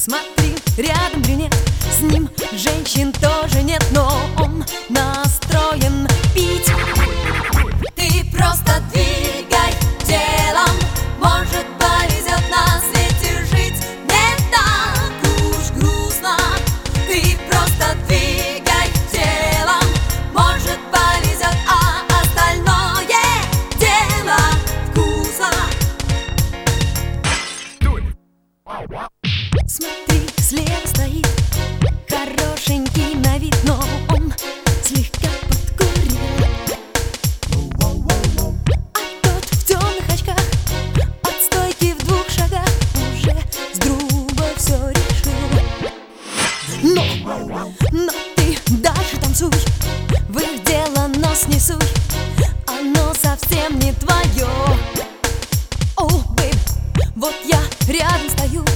Смотри, рядом брюнет, с ним женщин тоже нет, но он настроен пить. Ты просто двигай телом, может повезет на свете жить. Не так уж грустно. Ты просто двигай телом, может повезет, а остальное дело вкуса. Смотри, слева стоит хорошенький на вид, но он слегка подкурил. А тот в темных очках от стойки в 2 шагах уже с грубо все решил. Но ты дальше танцуй, в их дело нос не суй, оно совсем не твое. О, бэйб, вот я рядом стою,